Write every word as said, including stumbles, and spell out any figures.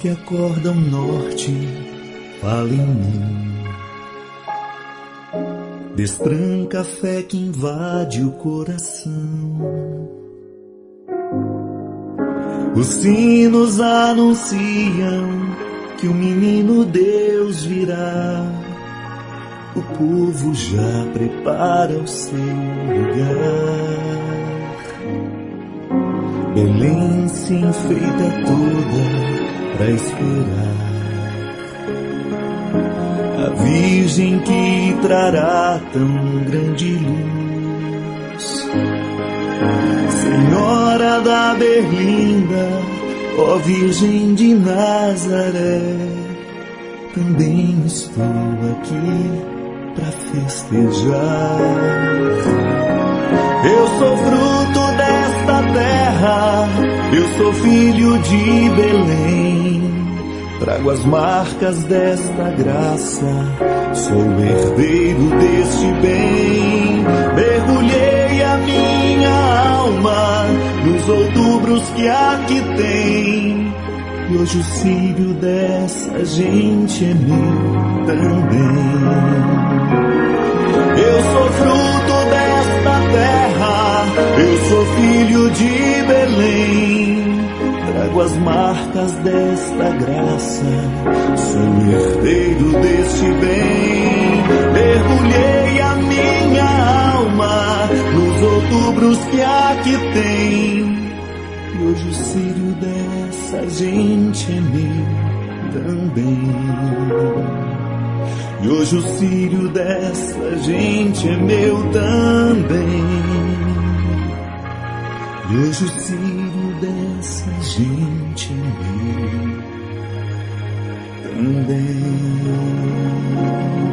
que acorda o norte, fala em mim. Destranca a fé que invade o coração. Os sinos anunciam que o menino Deus virá. O povo já prepara o seu lugar. Belém se enfeita toda pra esperar a Virgem que trará tão grande luz. Senhora da Berlinda, ó Virgem de Nazaré, também estou aqui pra festejar. Eu sou fruto desta terra, eu sou filho de Belém. Trago as marcas desta graça, sou herdeiro deste bem. Mergulhei a minha alma nos outubros que aqui tem, e hoje o círio dessa gente é meu também. Eu sou fruto desta terra, eu sou filho de Belém. Trago as marcas desta graça, sou herdeiro deste bem. Mergulhei a minha alma nos outubros que aqui tem, e hoje o círio dessa gente é meu também. E hoje o círio dessa gente é meu também. E hoje o círio dessa gente é meu também.